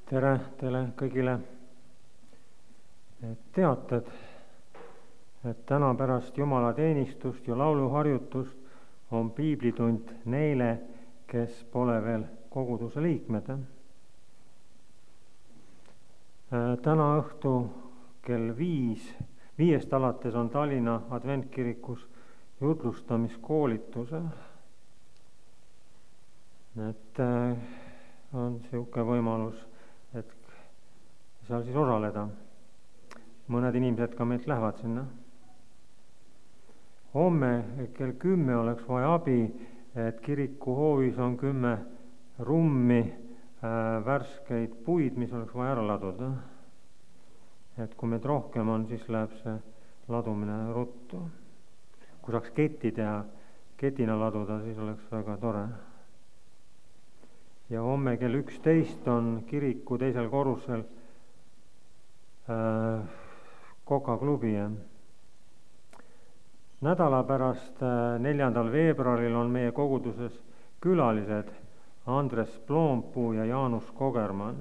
Tere teile kõigile. Teated, et täna pärast jumalateenistust ja lauluharjutust on piiblitund neile, kes pole veel koguduse liikmed. Täna õhtu kell 5 alates on Tallinna adventkirikus jutlustamiskoolituse. Et on niisugune võimalus, et seal siis osaleda. Mõned inimesed ka meilt lähevad sinna. Homme kell 10 oleks vaja abi, et kiriku hoovis on 10 rummi värskeid puid, mis oleks vaja ära laduda. Et kui meid rohkem on, siis läheb see ladumine ruttu. Kui saaks keti teha, ketina laduda, siis oleks väga tore. Ja homme kell 11 on kiriku teisel korrusel Koka-klubi. Nädala pärast 4. veebruaril on meie koguduses külalised Andres Ploompuu ja Jaanus Kogermann.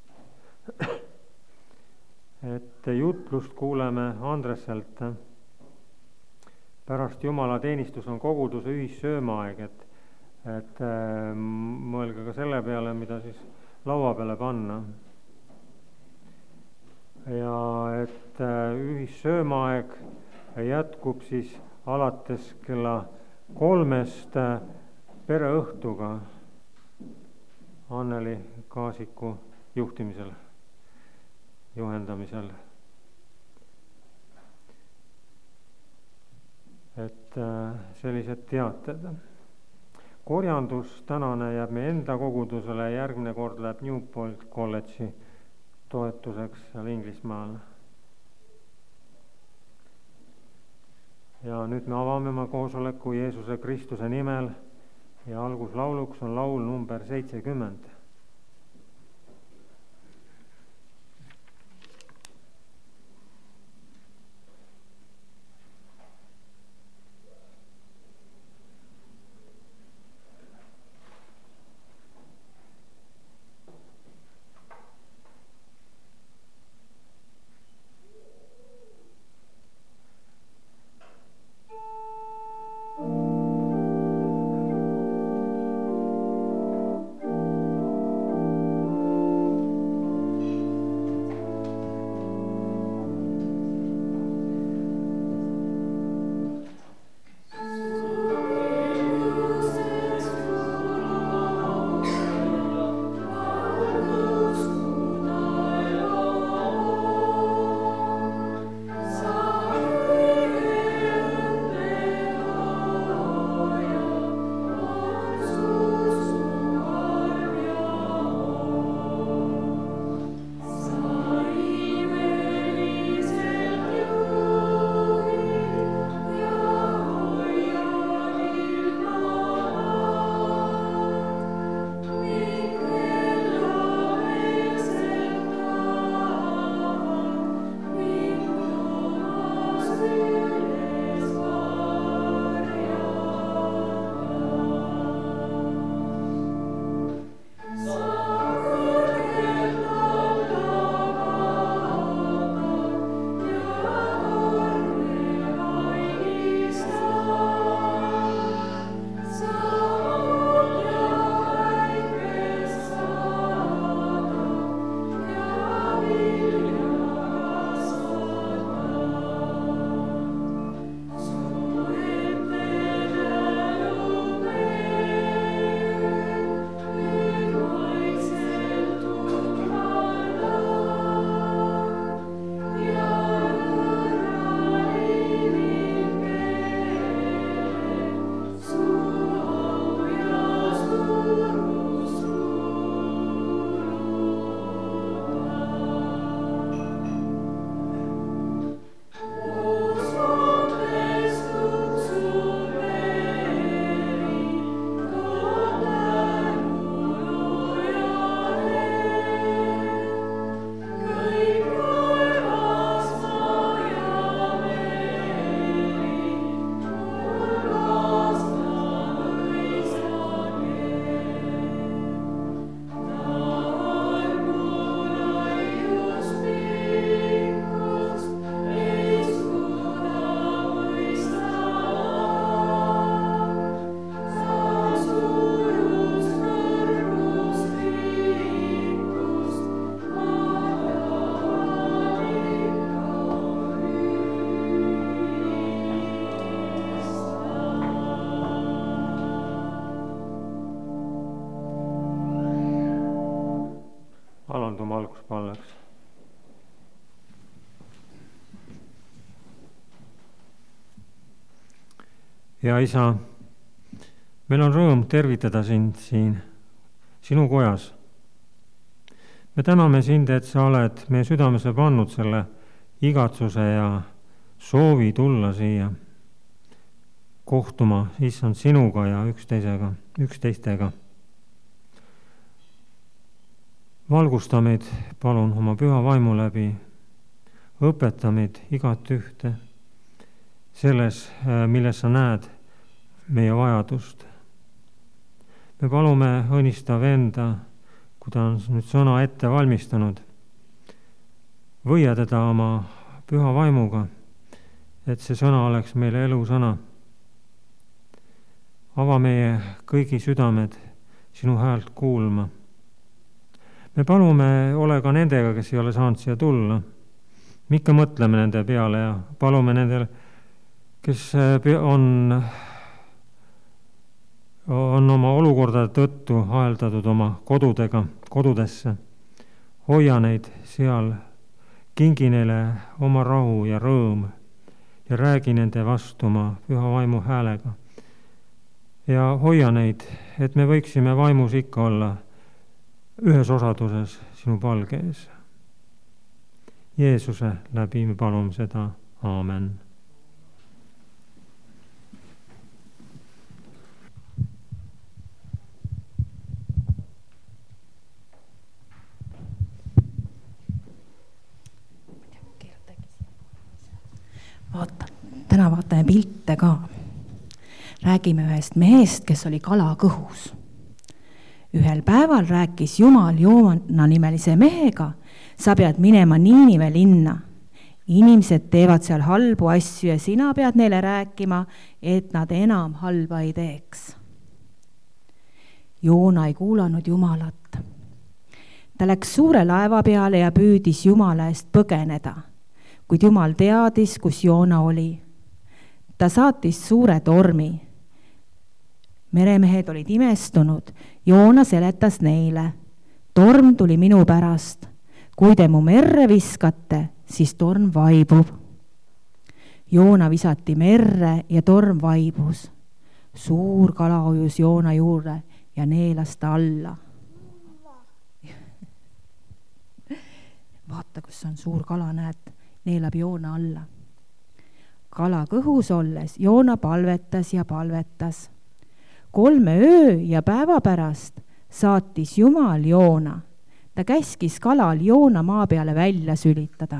Et jutlust kuuleme Andreselt. Pärast jumalateenistus on koguduse ühissöömaaeg, et mõelge ka selle peale, mida siis laua peale panna. Ja et ühissöömaaeg jätkub siis alates kella 3 pereõhtuga Anneli Kaasiku juhtimisel, juhendamisel. Et sellised teated. Korjandus tänane jääb meie enda kogudusele, järgmine kord läheb Newport kolledži toetuseks seal Inglismaal. Ja nüüd me avame oma koosoleku Jeesuse Kristuse nimel ja alguslauluks on laul number 70. avalikuks palveks. ja Isa, meil on rõõm tervitada sind siin sinu kojas. Me täname sind, et sa oled meie südamesse pannud selle igatsuse ja soovi tulla siia kohtuma, issand, sinuga ja üksteistega. Valgusta meid, palun, oma püha vaimu läbi, õpeta meid igat ühte selles, milles sa näed meie vajadust. Me palume õnnista venda, kui ta on nüüd sõna ette valmistanud, võia teda oma püha vaimuga, et see sõna oleks meile elusõna. Ava meie kõigi südamed sinu häält kuulma. Me palume, ole ka nendega, kes ei ole saanud siia tulla. Me ikka mõtleme nende peale ja palume nendel, kes on oma olukordade tõttu aeldatud oma kodudesse. Hoia neid seal, kingi neile oma rahu ja rõõm ja räägi nende vastu oma püha vaimu häälega. Ja hoia neid, et me võiksime vaimus ikka olla ühes osaduses sinu palge ees. Jeesuse läbi me palume seda. Aamen. Täna vaatame pilte ka. Räägime ühest mehest, kes oli kala kõhus. Ühel päeval rääkis Jumal Joona nimelise mehega, sa pead minema Niinive linna. Inimesed teevad seal halbu asju ja sina pead neile rääkima, et nad enam halba ei teeks. Joona ei kuulanud Jumalat. Ta läks suure laeva peale ja püüdis Jumala eest põgeneda, kuid Jumal teadis, kus Joona oli. Ta saatis suure tormi. Meremehed olid imestunud. Joona seletas neile. Torm tuli minu pärast. Kui te mu merre viskate, siis torm vaibub. Joona visati merre ja torm vaibus. Suur kala ujus Joona juurde ja neelas ta alla. Vaata, kus on suur kala, näed, neelab Joona alla. Kala kõhus olles Joona palvetas ja palvetas. 3 öö ja päeva pärast saatis Jumal Joona. Ta käskis kalal Joona maa peale välja sülitada.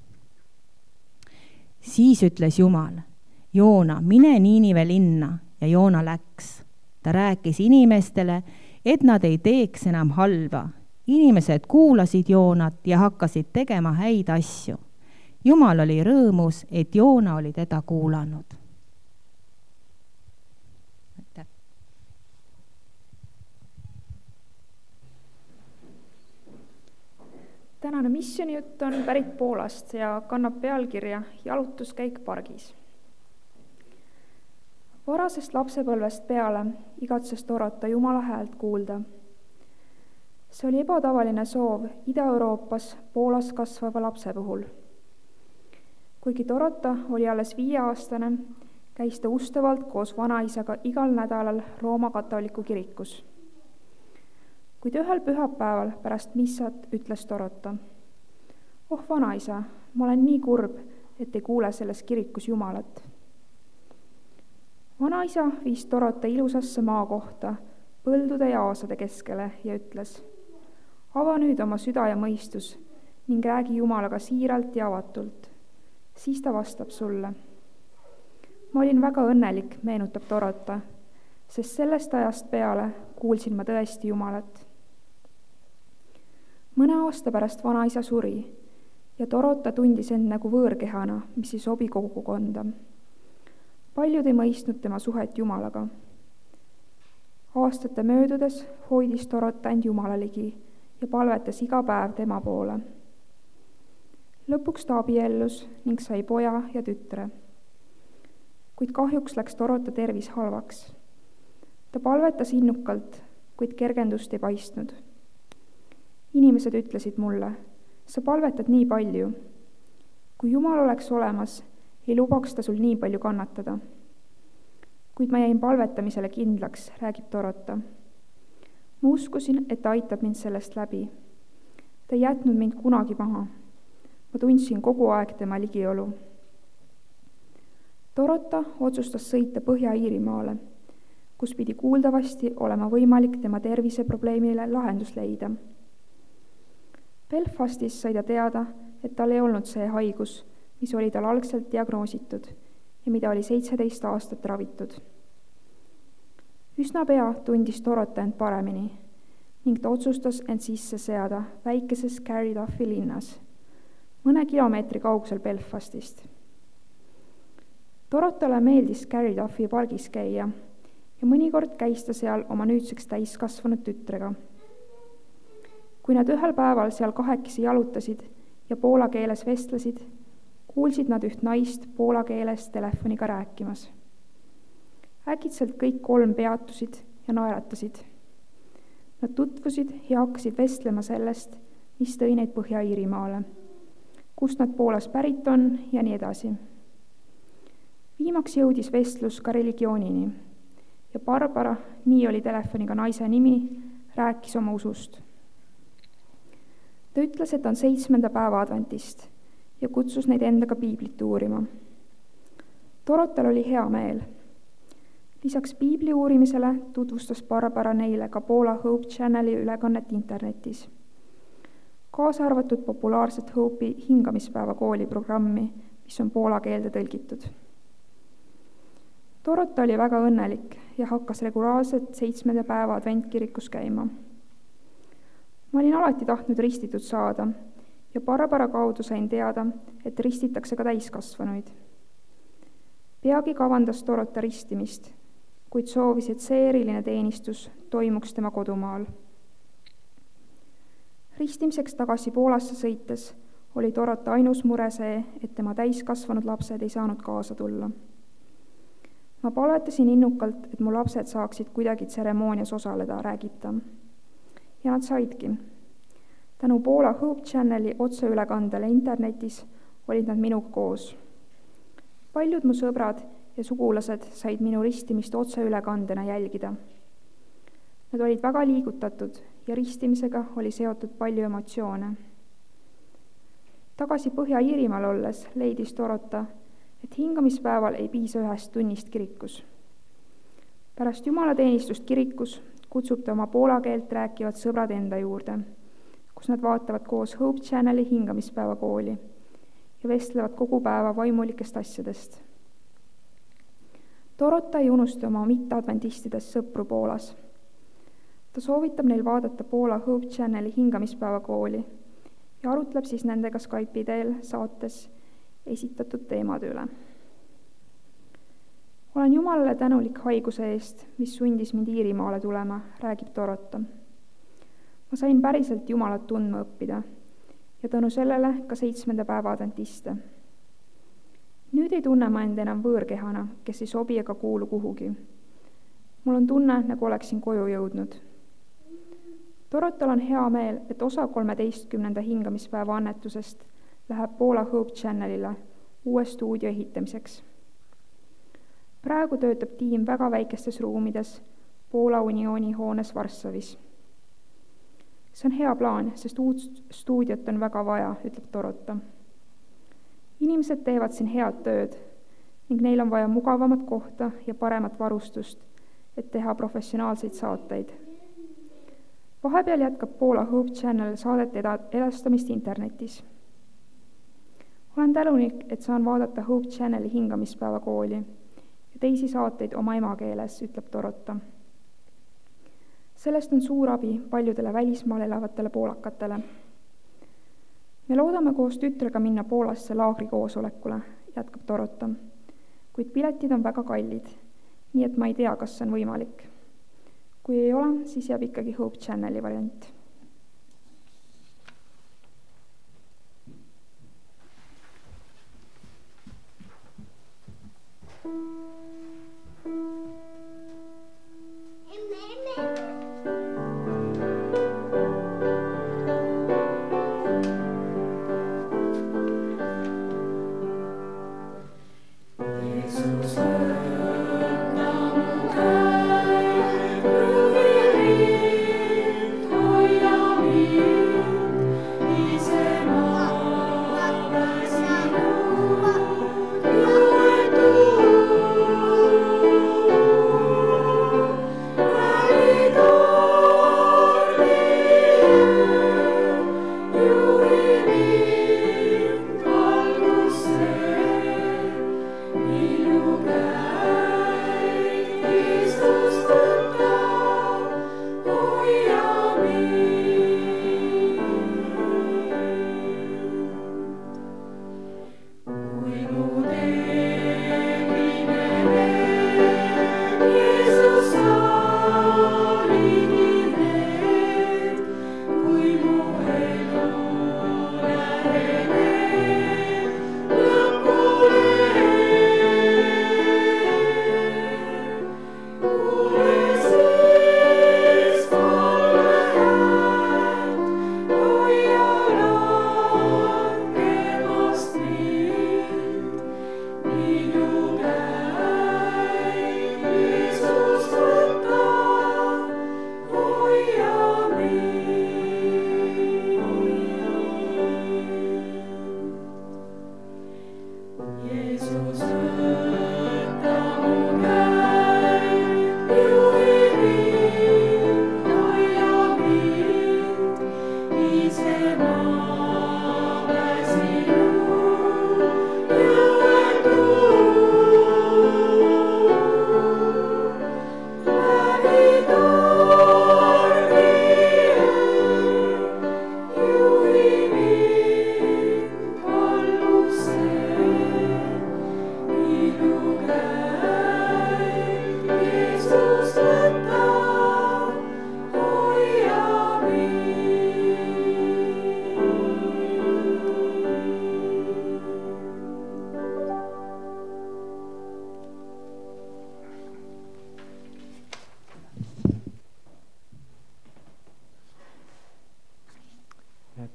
Siis ütles Jumal, Joona, mine Niinive linna, ja Joona läks. Ta rääkis inimestele, et nad ei teeks enam halba. Inimesed kuulasid Joonat ja hakkasid tegema häid asju. Jumal oli rõõmus, et Joona oli teda kuulanud. Tänane missioonijutt on pärit Poolast ja kannab pealkirja Jalutuskäik pargis. Varasest lapsepõlvest peale igatses Dorota Jumala häält kuulda. See oli ebatavaline soov Ida-Euroopas Poolas kasvava lapse puhul. Kuigi Dorota oli alles 5-aastane, käis ta ustavalt koos vanaisaga igal nädalal Rooma katoliku kirikus. Kuid ühel pühapäeval pärast missat ütles Dorota, oh vanaisa, ma olen nii kurb, et ei kuule selles kirikus Jumalat. Vanaisa viis Dorota ilusasse maakohta põldude ja aasade keskele ja ütles, ava nüüd oma süda ja mõistus ning räägi Jumalaga siiralt ja avatult. Siis ta vastab sulle. Ma olin väga õnnelik, meenutab Dorota, sest sellest ajast peale kuulsin ma tõesti Jumalat. Mõne aasta pärast vanaisa suri ja Dorota tundis end nagu võõrkehana, mis ei sobi kogukonda. Paljud ei mõistnud tema suhet Jumalaga. Aastate möödudes hoidis Dorota end Jumala ligi ja palvetas iga päev tema poole. Lõpuks ta abiellus ning sai poja ja tütre. Kuid kahjuks läks Dorota tervis halvaks. Ta palvetas innukalt, kuid kergendust ei paistnud. Inimesed ütlesid mulle, sa palvetad nii palju. Kui Jumal oleks olemas, ei lubaks ta sul nii palju kannatada. Kuid ma jäin palvetamisele kindlaks, räägib Dorota. Ma uskusin, et ta aitab mind sellest läbi. Ta ei jätnud mind kunagi maha. Ma tundsin kogu aeg tema ligiolu. Dorota otsustas sõita Põhja-Iirimaale, kus pidi kuuldavasti olema võimalik tema terviseprobleemile lahendus leida. Belfastis sai ta teada, et tal ei olnud see haigus, mis oli tal algselt diagnoositud ja mida oli 17 aastat ravitud. Üsna pea tundis Dorota end paremini ning ta otsustas end sisse seada väikeses Carriduffi linnas, mõne kilomeetri kaugusel Belfastist. Dorotale meeldis Carriduffi pargis käia ja mõnikord käis ta seal oma nüüdseks täiskasvanud tütrega. Kui nad ühel päeval seal kahekesi jalutasid ja poola keeles vestlesid, kuulsid nad üht naist poola keeles telefoniga rääkimas. Äkitselt kõik 3 peatusid ja naeratasid. Nad tutvusid ja hakkasid vestlema sellest, mis tõi neid Põhja-Iirimaale, kust nad Poolas pärit on ja nii edasi. Viimaks jõudis vestlus ka religioonini ja Barbara, nii oli telefoniga naise nimi, rääkis oma usust. Ta ütles, et on 7. päeva adventist ja kutsus neid endaga piiblit uurima. Dorotal oli hea meel. Lisaks piibli uurimisele tutvustas Barbara neile ka Poola Hope Channeli ülekannet internetis. Kaasa arvatud populaarset Hope'i hingamispäeva kooli programmi, mis on poola keelde tõlgitud. Dorota oli väga õnnelik ja hakkas regulaarselt 7. päeva adventkirikus käima. Ma olin alati tahtnud ristitud saada ja Barbara kaudu sain teada, et ristitakse ka täiskasvanuid. Peagi kavandas Dorota ristimist, kuid soovis, et see eriline teenistus toimuks tema kodumaal. Ristimiseks tagasi Poolasse sõites oli Dorota ainus mure see, et tema täiskasvanud lapsed ei saanud kaasa tulla. Ma palvetasin innukalt, et mu lapsed saaksid kuidagi tseremoonias osaleda, räägib ta. Ja nad saidki. Tänu Poola Hope Channeli otseülekandele internetis olid nad minuga koos. Paljud mu sõbrad ja sugulased said minu ristimist otseülekandena jälgida. Nad olid väga liigutatud ja ristimisega oli seotud palju emotsioone. Tagasi Põhja-Iirimaal olles leidis Dorota, et hingamispäeval ei piisa 1 tunnist kirikus. Pärast jumalateenistust kirikus kutsub ta oma poola keelt rääkivad sõbrad enda juurde, kus nad vaatavad koos Hope Channeli hingamispäeva kooli ja vestlevad kogu päeva vaimulikest asjadest. Dorota ei unusta oma mitteadventistidest sõpru Poolas. Ta soovitab neil vaadata Poola Hope Channeli hingamispäeva kooli ja arutleb siis nendega Skype'i teel saates esitatud teemade üle. Olen Jumalale tänulik haiguse eest, mis sundis mind Iirimaale tulema, räägib Dorota. Ma sain päriselt Jumalat tundma õppida ja tänu sellele ka 7. päeva adventiste. Nüüd ei tunne ma end enam võõrkehana, kes ei sobi ega kuulu kuhugi. Mul on tunne, nagu oleksin koju jõudnud. Dorotal on hea meel, et osa 13. hingamispäeva annetusest läheb Poola Hope Channelile uue stuudio ehitamiseks. Praegu töötab tiim väga väikestes ruumides Poola Uniooni hoones Varssavis. See on hea plaan, sest uut stuudiot on väga vaja, ütleb Dorota. Inimesed teevad siin head tööd ning neil on vaja mugavamat kohta ja paremat varustust, et teha professionaalseid saateid. Vahepeal jätkab Poola Hope Channel saadet edastamist internetis. Olen tänulik, et saan vaadata Hope Channeli hingamispäeva kooli ja teisi saateid oma emakeeles, ütleb Dorota. Sellest on suur abi paljudele välismaal elavatele poolakatele. Me loodame koos tütrega minna Poolasse laagrikoosolekule, jätkab Dorota, kuid piletid on väga kallid, nii et ma ei tea, kas see on võimalik. Kui ei ole, siis jääb ikkagi Hope Channeli variant.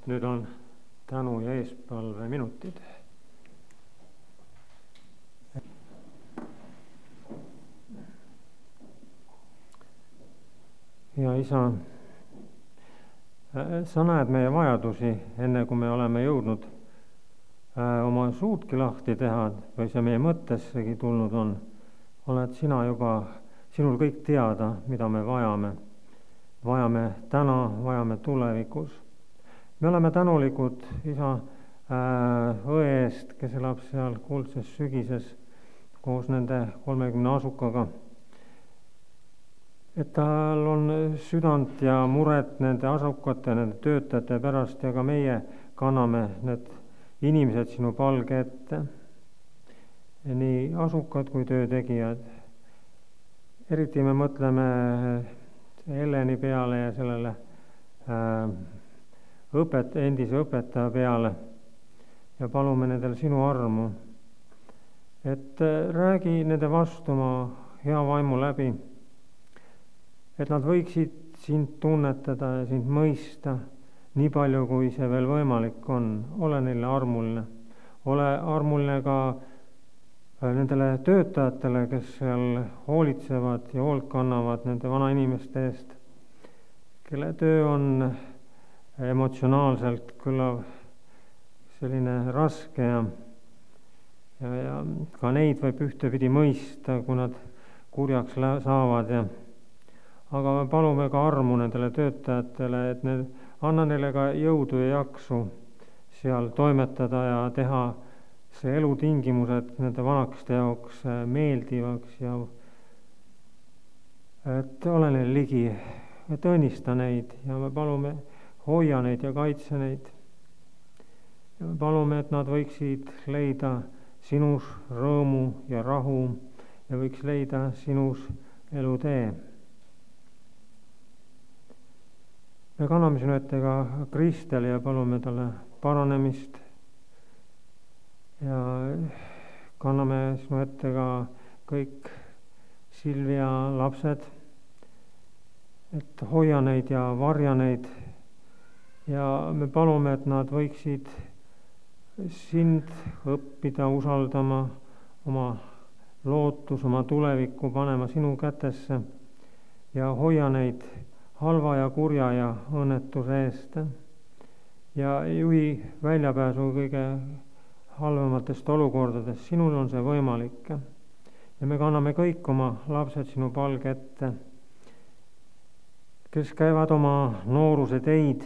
nüüd on tänu- ja eespalve minutid. ja Isa, sa näed meie vajadusi, enne kui me oleme jõudnud oma suudki lahti teha või see meie mõttessegi tulnud on. Oled sina juba, sinul kõik teada, mida me vajame. Vajame täna, vajame tulevikus. Me oleme tänulikud Isa õe eest, kes elab seal kuldses sügises koos nende 30 asukaga. Et tal on südant ja muret nende asukate, nende töötajate pärast ja ka meie kanname need inimesed sinu palge ette. Nii asukad kui töötegijad. Eriti me mõtleme Heleni peale ja sellele endise õpetaja peale ja palume nendel sinu armu. Et räägi nende vastu oma hea vaimu läbi, et nad võiksid sind tunnetada ja sind mõista nii palju, kui see veel võimalik on. Ole neile armuline. Ole armuline ka nendele töötajatele, kes seal hoolitsevad ja hoolt kannavad nende vanainimeste eest, kelle töö on emotsionaalselt küllav selline raske ja ka neid võib ühtepidi mõista, kui nad kurjaks saavad. Aga me palume ka armu nendele töötajatele, et anna neile ka jõudu ja jaksu seal toimetada ja teha see elutingimused nende vanakeste jaoks meeldivaks ja et ole neil ligi, et õnnista neid ja me palume hoia neid ja kaitse neid. Ja me palume, et nad võiksid leida sinus rõõmu ja rahu ja võiks leida sinus elutee. Me kanname sinu ette ka Kristeli ja palume talle paranemist ja kanname sinu ette ka kõik Silvia lapsed, et hoia neid ja varja neid ja me palume, et nad võiksid sind õppida usaldama, oma lootus, oma tulevikku panema sinu kätesse ja hoia neid halva ja kurja ja õnnetuse eest ja juhi väljapääsu kõige halvematest olukordadest. Sinul on see võimalik ja me kanname kõik oma lapsed sinu palge ette, kes käivad oma nooruse teid,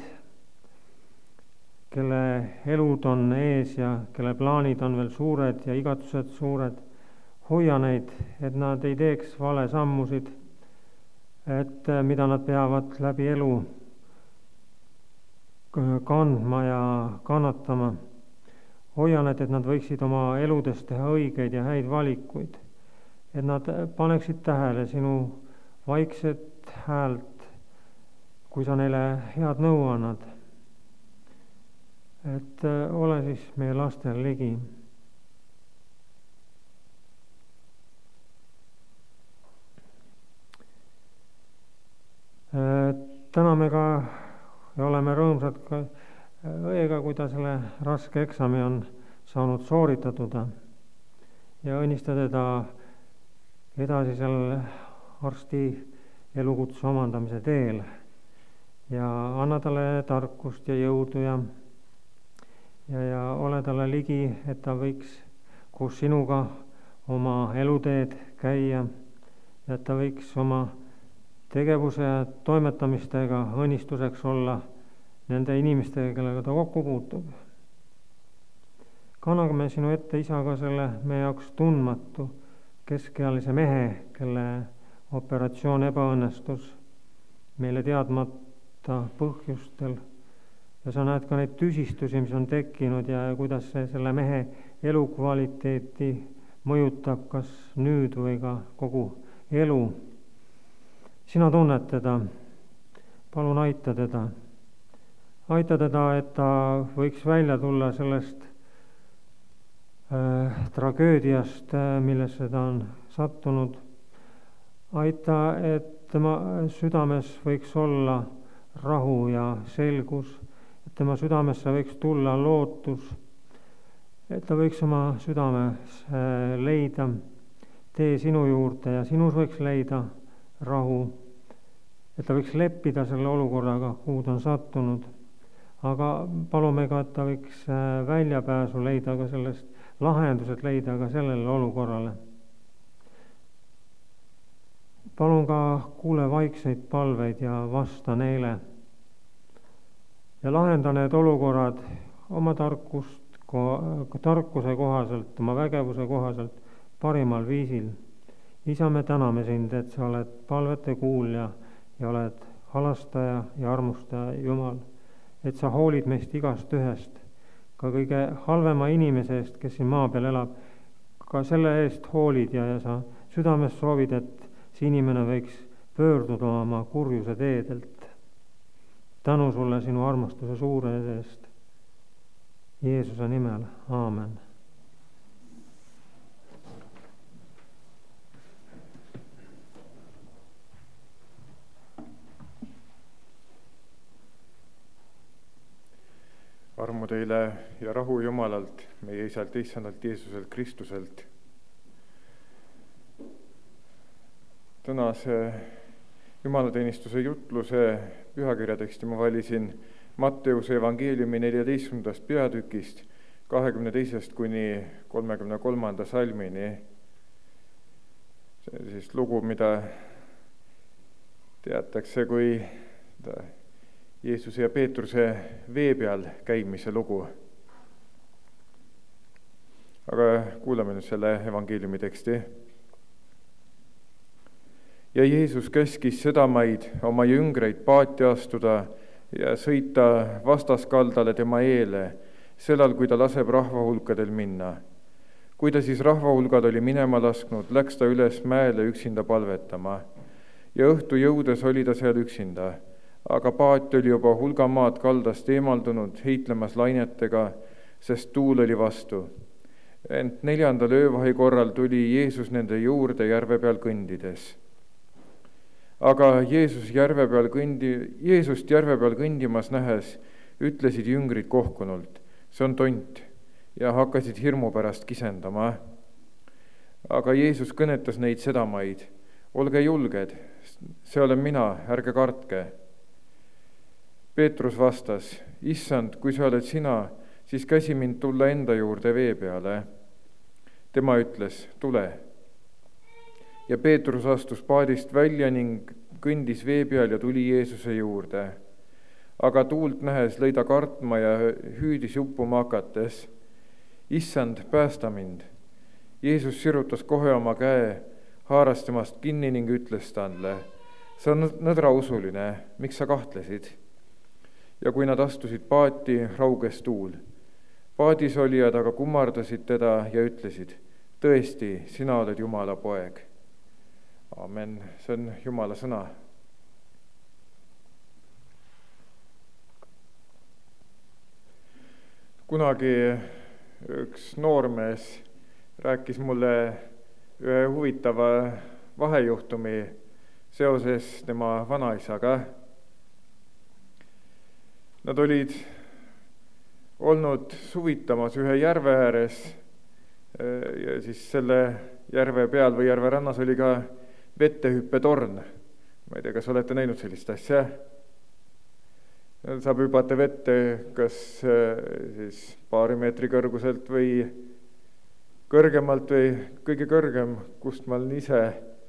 kelle elud on ees ja kelle plaanid on veel suured ja igatsused suured. Hoia neid, et nad ei teeks vale sammusid, et mida nad peavad läbi elu kandma ja kannatama. Hoia need, et nad võiksid oma eludes teha õigeid ja häid valikuid. Et nad paneksid tähele sinu vaikset häält, kui sa neile head nõu annad. Et ole siis meie lastel ligi. Täna me ka ja oleme rõõmsad ka õega, kui ta selle raske eksami on saanud sooritatud ja õnnistada teda edasisel arsti elukutse omandamise teel ja anna talle tarkust ja jõudu ja ole talle ligi, et ta võiks koos sinuga oma eluteed käia ja et ta võiks oma tegevuse ja toimetamistega õnnistuseks olla nende inimestega, kellega ta kokku puutub. Kanname sinu ette, Isa, ka selle meie jaoks tundmatu keskealise mehe, kelle operatsioon ebaõnnestus meile teadmata põhjustel. Ja sa näed ka neid tüsistusi, mis on tekkinud ja kuidas see selle mehe elukvaliteeti mõjutab kas nüüd või ka kogu elu. Sina tunned teda, palun aita teda. Aita teda, et ta võiks välja tulla sellest tragöödiast, millesse ta on sattunud. Aita, et tema südames võiks olla rahu ja selgus, et tema südamesse võiks tulla lootus, et ta võiks oma südames leida tee sinu juurde ja sinus võiks leida rahu, et ta võiks leppida selle olukorraga, kuhu ta on sattunud, aga palume ka, et ta võiks väljapääsu leida ka sellest, lahendused leida ka sellele olukorrale. Palun ka kuule vaikseid palveid ja vasta neile ja lahenda need olukorrad oma tarkuse kohaselt, oma vägevuse kohaselt parimal viisil. Isa, me täname sind, et sa oled palvete kuulja ja oled halastaja ja armustaja Jumal, et sa hoolid meist igast ühest, ka kõige halvema inimese eest, kes siin maa peal elab, ka selle eest hoolid ja sa südames soovid, et see inimene võiks pöörduda oma kurjuse teedelt. Tänu sulle sinu armastuse suure eest. Jeesuse nimel, aamen. Armu teile ja rahu Jumalalt, meie Isalt, Issandalt, Jeesuselt, Kristuselt. Tänase jumalateenistuse jutluse pühakirjateksti ma valisin Matteuse evangeeliumi 14. peatükist 22. kuni 33. salmini. See on siis lugu, mida teatakse kui Jeesuse ja Peetruse vee peal käimise lugu. Aga kuulame nüüd selle evangeeliumi teksti. Ja Jeesus käskis sedamaid oma jüngreid paati astuda ja sõita vastaskaldale tema eele, sellal, kui ta laseb rahvahulkadel minna. Kui ta siis rahvahulgad oli minema lasknud, läks ta üles mäele üksinda palvetama. Ja õhtu jõudes oli ta seal üksinda, aga paat oli juba hulga maad kaldast eemaldunud, heitlemas lainetega, sest tuul oli vastu. Ent 4. öövahi korral tuli Jeesus nende juurde järve peal kõndides. Aga Jeesust järve peal kõndimas nähes ütlesid jüngrid kohkunult, see on tont, ja hakkasid hirmu pärast kisendama. Aga Jeesus kõnetas neid sedamaid, olge julged, see olen mina, ärge kartke. Peetrus vastas, issand, kui see oled sina, siis käsi mind tulla enda juurde vee peale. Tema ütles, tule. Ja Peetrus astus paadist välja ning kõndis vee peal ja tuli Jeesuse juurde. Aga tuult nähes lõi ta kartma ja hüüdis uppuma hakates. Issand, päästa mind. Jeesus sirutas kohe oma käe, haaras temast kinni ning ütles talle, sa on nõdrausuline, miks sa kahtlesid? Ja kui nad astusid paati, rauges tuul. Paadis olijad aga kummardasid teda ja ütlesid, tõesti, sina oled Jumala poeg. Amen, see on Jumala sõna. Kunagi üks noormees rääkis mulle ühe huvitava vahejuhtumi seoses tema vanaisaga. Nad olid olnud suvitamas ühe järve ääres ja siis selle järve peal või järve rannas oli ka vettehüppetorn. Ma ei tea, kas olete näinud sellist asja? Saab hüpata vette kas siis paari meetri kõrguselt või kõrgemalt või kõige kõrgem, kust ma olen ise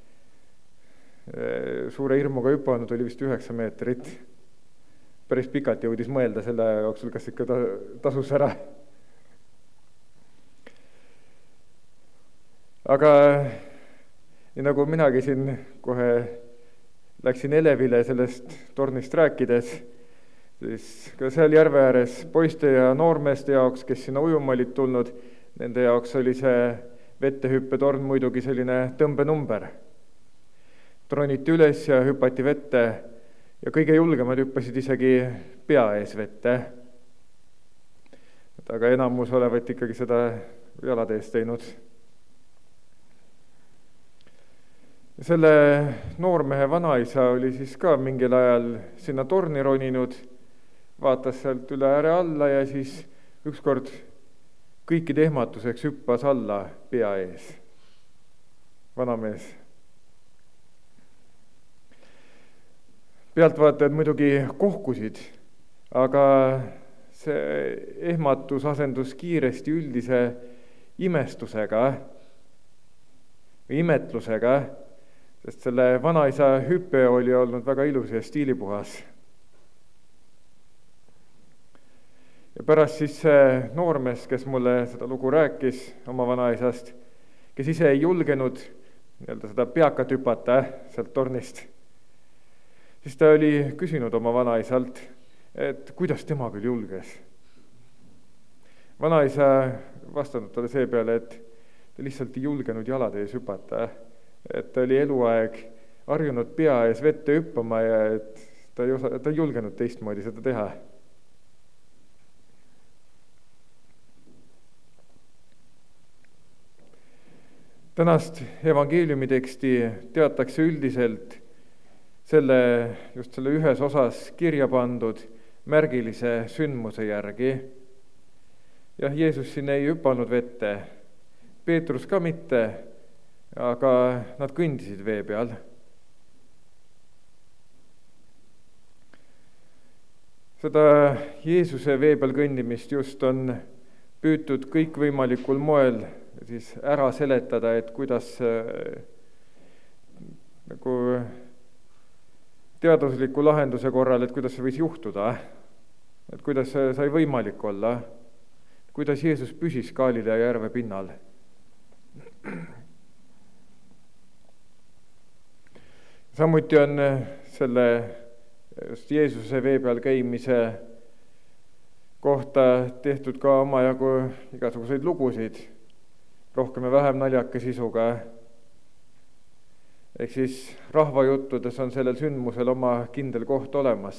suure hirmuga hüpanud, oli vist 9 meetrit. Päris pikalt jõudis mõelda selle jooksul, kas ikka tasus ära. Aga nii nagu minagi siin kohe läksin elevile sellest tornist rääkides, siis ka seal järve ääres poiste ja noormeeste jaoks, kes sinna ujuma olid tulnud, nende jaoks oli see vettehüppetorn muidugi selline tõmbenumber. Troniti üles ja hüpati vette ja kõige julgemad hüppasid isegi pea ees vette. Aga enamus olevat ikkagi seda jalade ees teinud. Selle noormehe vanaisa oli siis ka mingil ajal sinna torni roninud, vaatas sealt üle ääre alla ja siis ükskord kõikide ehmatuseks hüppas alla pea ees. Vanamees. Pealtvaatajad muidugi kohkusid, aga see ehmatus asendus kiiresti üldise imestusega või imetlusega, sest selle vanaisa hüpe oli olnud väga ilus ja stiilipuhas. Ja pärast siis see noormees, kes mulle seda lugu rääkis oma vanaisast, kes ise ei julgenud seda peakat hüpata sealt tornist, siis ta oli küsinud oma vanaisalt, et kuidas tema küll julges. Vanaisa vastanud talle see peale, et ta lihtsalt ei julgenud jalade ees hüpata, et ta oli eluaeg harjunud pea ees vette hüppama ja et ta ei julgenud teistmoodi seda teha. Tänast evangeeliumi teksti teatakse üldiselt just selle ühes osas kirja pandud märgilise sündmuse järgi. Jah, Jeesus siin ei hüpanud vette, Peetrus ka mitte, aga nad kõndisid vee peal. Seda Jeesuse vee peal kõndimist just on püütud kõikvõimalikul moel siis ära seletada, et kuidas nagu teadusliku lahenduse korral, et kuidas see võis juhtuda, et kuidas see sai võimalik olla, kuidas Jeesus püsis Galilea järve pinnal. Samuti on selle just Jeesuse vee peal käimise kohta tehtud ka omajagu igasuguseid lugusid, rohkem ja vähem naljaka sisuga. Ehk siis rahvajuttudes on sellel sündmusel oma kindel koht olemas.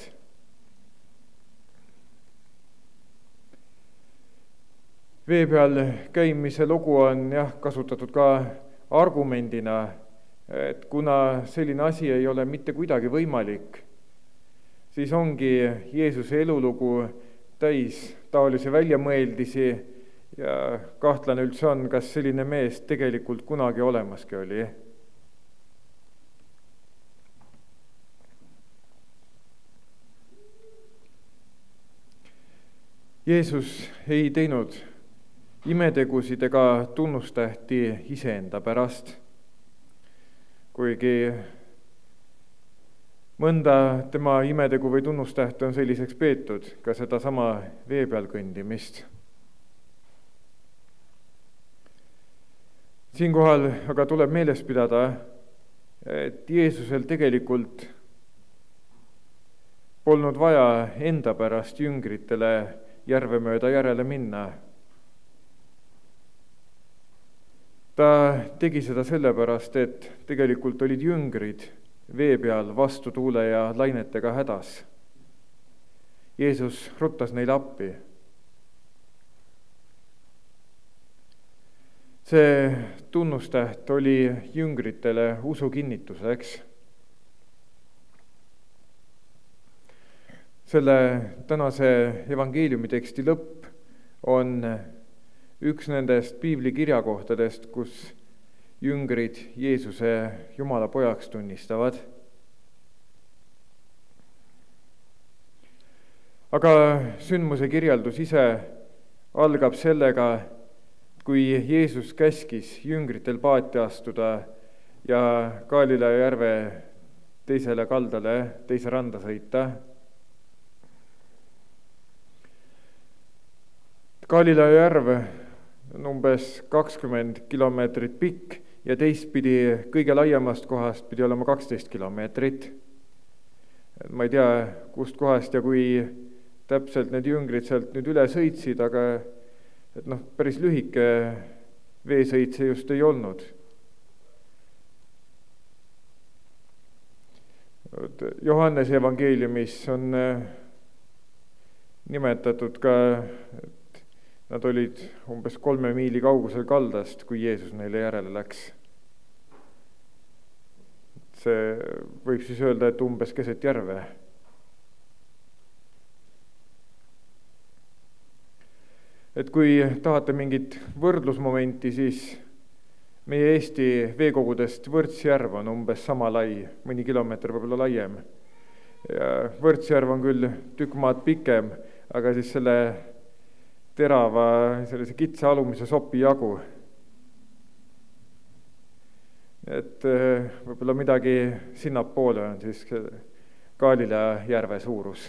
Vee peal käimise lugu on kasutatud ka argumendina, et kuna selline asi ei ole mitte kuidagi võimalik, siis ongi Jeesuse elulugu täis taolisi väljamõeldisi ja kahtlane üldse on, kas selline mees tegelikult kunagi olemaski oli. Jeesus ei teinud imetegusid ega tunnustähti iseenda pärast, kuigi mõnda tema imetegu või tunnustähte on selliseks peetud, ka sedasama vee peal kõndimist. Siinkohal aga tuleb meeles pidada, et Jeesusel tegelikult polnud vaja enda pärast jüngritele järve mööda järele minna. Ta tegi seda sellepärast, et tegelikult olid jüngrid vee peal vastu tuule ja lainetega hädas. Jeesus ruttas neile appi. See tunnustäht oli jüngritele usu kinnituseks. Selle tänase evangeeliumi teksti lõpp on üks nendest piibli kirjakohtadest, kus jüngrid Jeesuse Jumala pojaks tunnistavad. Aga sündmuse kirjeldus ise algab sellega, kui Jeesus käskis jüngritel paati astuda ja Galilea järve teisele kaldale, teise randa sõita. Galilea järv on umbes 20 kilomeetrit pikk ja teistpidi kõige laiemast kohast pidi olema 12 kilomeetrit. Ma ei tea, kust kohast ja kui täpselt need jüngrid sealt nüüd üle sõitsid, aga päris lühike veesõit see just ei olnud. Johannese evangeeliumis on nimetatud ka, et nad olid umbes 3 miili kaugusel kaldast, kui Jeesus neile järele läks. See võib siis öelda, et umbes keset järve. Et kui tahate mingit võrdlusmomenti, siis meie Eesti veekogudest Võrtsjärv on umbes sama lai, mõni kilomeeter võib-olla laiem. Ja Võrtsjärv on küll tükk maad pikem, aga siis selle terava, sellise kitsa alumise sopi jagu. Et võib-olla midagi sinnapoole on siis Kaalila järve suurus.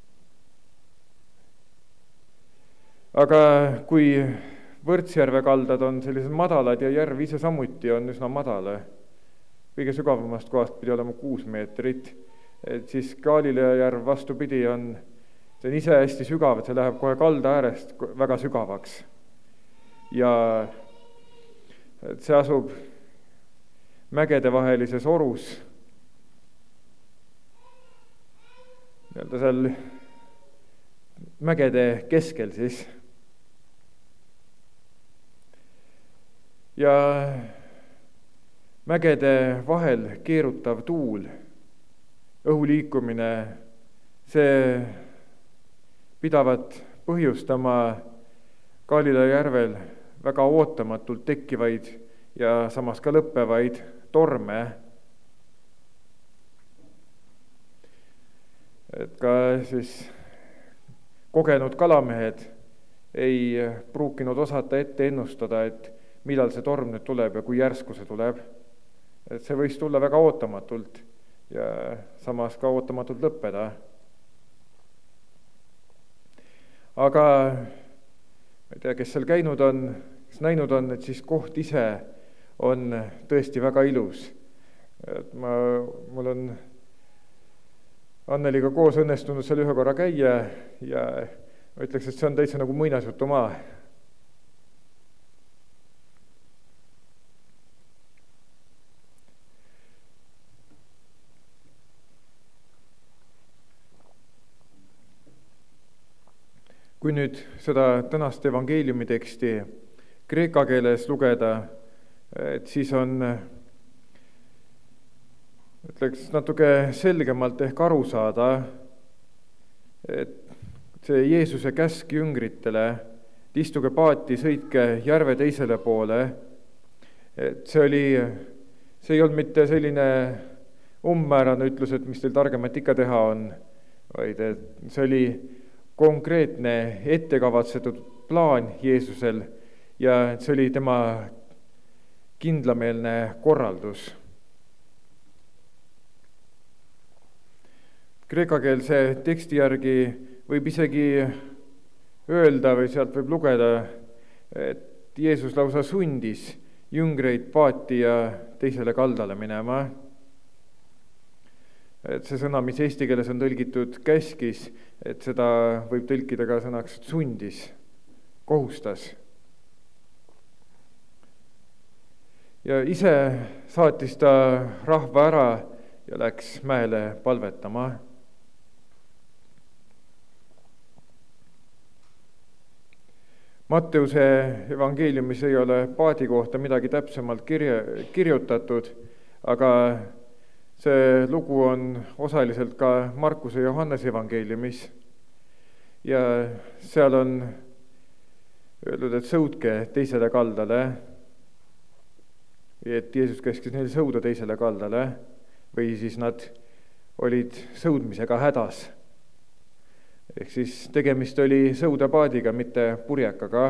Aga kui Võrtsjärve kaldad on sellised madalad ja järv ise samuti on üsna madal, kõige sügavamast kohast pidi olema 6 meetrit, et siis Kaalila järv vastupidi see on ise hästi sügav, et see läheb kohe kalda äärest väga sügavaks. Ja et see asub mägede vahelises orus, nii-öelda seal mägede keskel siis. Ja mägede vahel keerutav tuul, õhu liikumine, see pidavat põhjustama Kaalila järvel väga ootamatult tekkivaid ja samas ka lõppevaid torme. Et ka siis kogenud kalamehed ei pruukinud osata ette ennustada, et millal see torm nüüd tuleb ja kui järsku see tuleb. Et see võis tulla väga ootamatult ja samas ka ootamatult lõppeda. Aga ma ei tea, kes seal käinud on, kes näinud on, et siis koht ise on tõesti väga ilus. Et mul on Anneliga koos õnnestunud seal ühe korra käia ja ma ütleks, et see on täitsa nagu muinasjutumaa. Kui nüüd seda tänast evangeeliumi teksti kreeka keeles lugeda, et siis on, ütleks, natuke selgemalt ehk aru saada, et see Jeesuse käsk jüngritele, istuge paati, sõitke järve teisele poole, et see ei olnud mitte selline umbmäärane ütlus, et mis teil targemat ikka teha on, vaid et see oli konkreetne ettekavatsetud plaan Jeesusel ja see oli tema kindlameelne korraldus. Kreekakeelse teksti järgi võib isegi öelda või sealt võib lugeda, et Jeesus lausa sundis jüngreid paati ja teisele kaldale minema. Et see sõna, mis eesti keeles on tõlgitud käskis, et seda võib tõlkida ka sõnaks sundis, kohustas. Ja ise saatis ta rahva ära ja läks mäele palvetama. Matteuse evangeeliumis ei ole paadi kohta midagi täpsemalt kirjutatud, aga see lugu on osaliselt ka Markuse ja Johannese evangeeliumis ja seal on öeldud, et sõudke teisele kaldale, et Jeesus käskis neil sõuda teisele kaldale või siis nad olid sõudmisega hädas. Ehk siis tegemist oli sõudepaadiga, mitte purjekaga.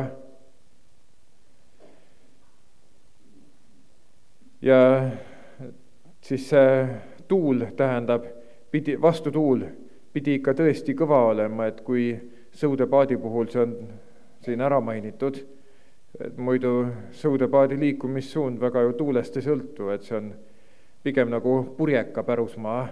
Ja siis see tuul tähendab, vastutuul pidi ikka tõesti kõva olema, et kui sõudepaadi puhul see on siin ära mainitud, et muidu sõudepaadi liikumissuund väga ju tuulest ei sõltu, et see on pigem nagu purjeka pärusmaa.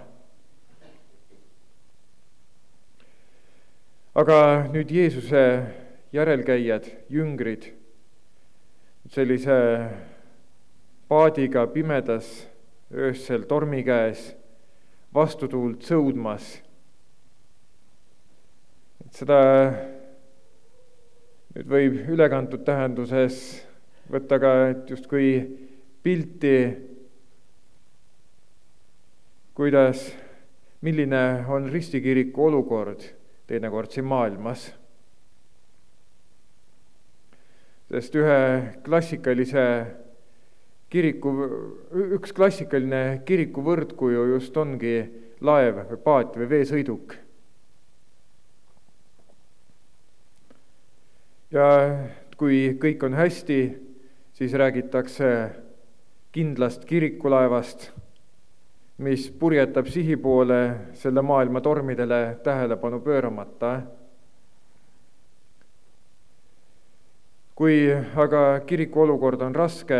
Aga nüüd Jeesuse järelkäijad, jüngrid, sellise paadiga pimedas öössel tormi käes, vastutuult sõudmas. Seda nüüd võib ülekantud tähenduses võtta ka justkui pilti, milline on ristikiriku olukord teinekord siin maailmas. sest üks klassikaline kiriku võrdkuju just ongi laev või paat või veesõiduk. Ja kui kõik on hästi, siis räägitakse kindlast kirikulaevast, mis purjetab sihi poole selle maailma tormidele tähelepanu pööramata. Kui aga kiriku olukord on raske,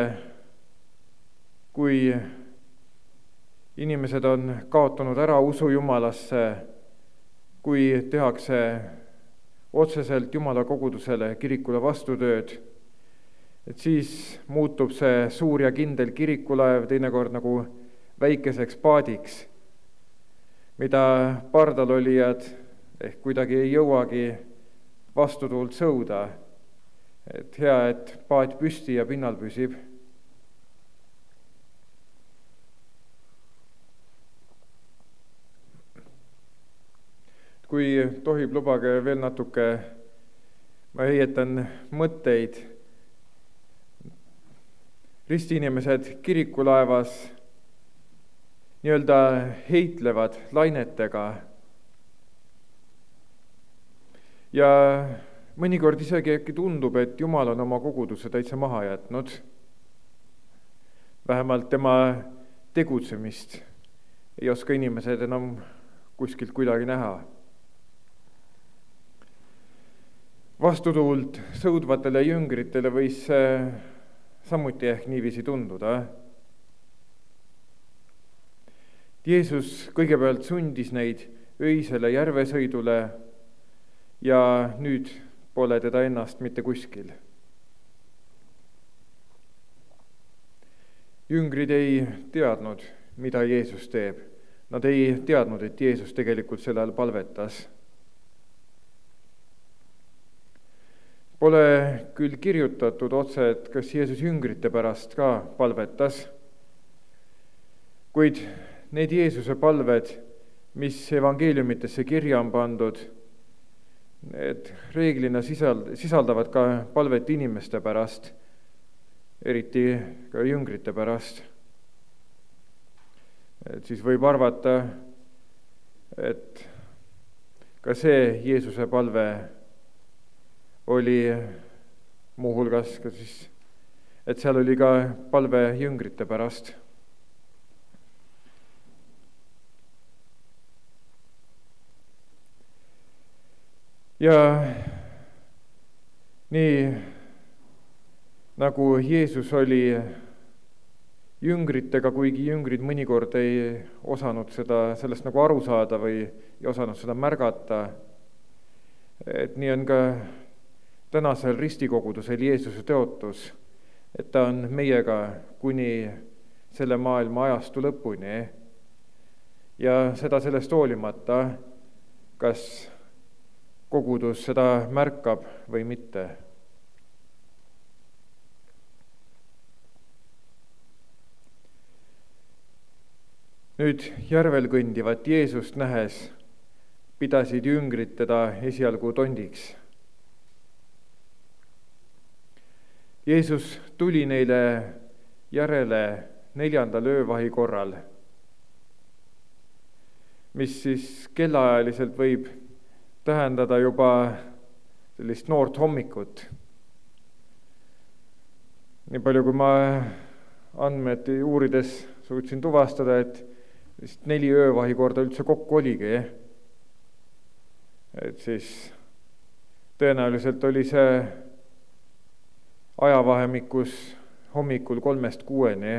kui inimesed on kaotanud ära usu Jumalasse, kui tehakse otseselt Jumala kogudusele, kirikule vastutööd, et siis muutub see suur ja kindel kirikulaev teinekord nagu väikeseks paadiks, mida pardal olijad ehk kuidagi ei jõuagi vastutuult sõuda. Et hea, et paat püsti ja pinnal püsib. Kui tohib, lubage veel natuke, ma heietan mõtteid. Ristiinimesed kirikulaevas nii-öelda heitlevad lainetega ja mõnikord isegi äkki tundub, et Jumal on oma koguduse täitsa maha jätnud. Vähemalt tema tegutsemist ei oska inimesed enam kuskilt kuidagi näha. Vastutuult sõudvatele jüngritele võis samuti ehk niiviisi tunduda. Jeesus kõigepealt sundis neid öisele järvesõidule ja nüüd pole teda ennast mitte kuskil. Jüngrid ei teadnud, mida Jeesus teeb. Nad ei teadnud, et Jeesus tegelikult sel ajal palvetas. Pole küll kirjutatud otse, et kas Jeesus jüngrite pärast ka palvetas, kuid need Jeesuse palved, mis evangeeliumitesse kirja on pandud, need reeglina sisaldavad ka palvet inimeste pärast, eriti ka jüngrite pärast. Et siis võib arvata, et ka see Jeesuse palve oli muuhulgas ka siis, et seal oli ka palve jüngrite pärast. Ja nii nagu Jeesus oli jüngritega, kuigi jüngrid mõnikord ei osanud sellest nagu aru saada või ei osanud seda märgata, et nii on ka tänasel ristikogudusel Jeesuse tõotus, et ta on meiega kuni selle maailma ajastu lõpuni ja seda sellest hoolimata, kas kogudus seda märkab või mitte. Nüüd järvel kõndivat Jeesust nähes pidasid jüngrid teda esialgu tondiks. Jeesus tuli neile järele 4. öövahi korral, mis siis kellaajaliselt võib tähendada juba sellist noort hommikut. Nii palju, kui ma andmed uurides suutsin tuvastada, et 4 öövahi korda üldse kokku oligi. Et siis tõenäoliselt oli see ajavahemikus hommikul 3-6.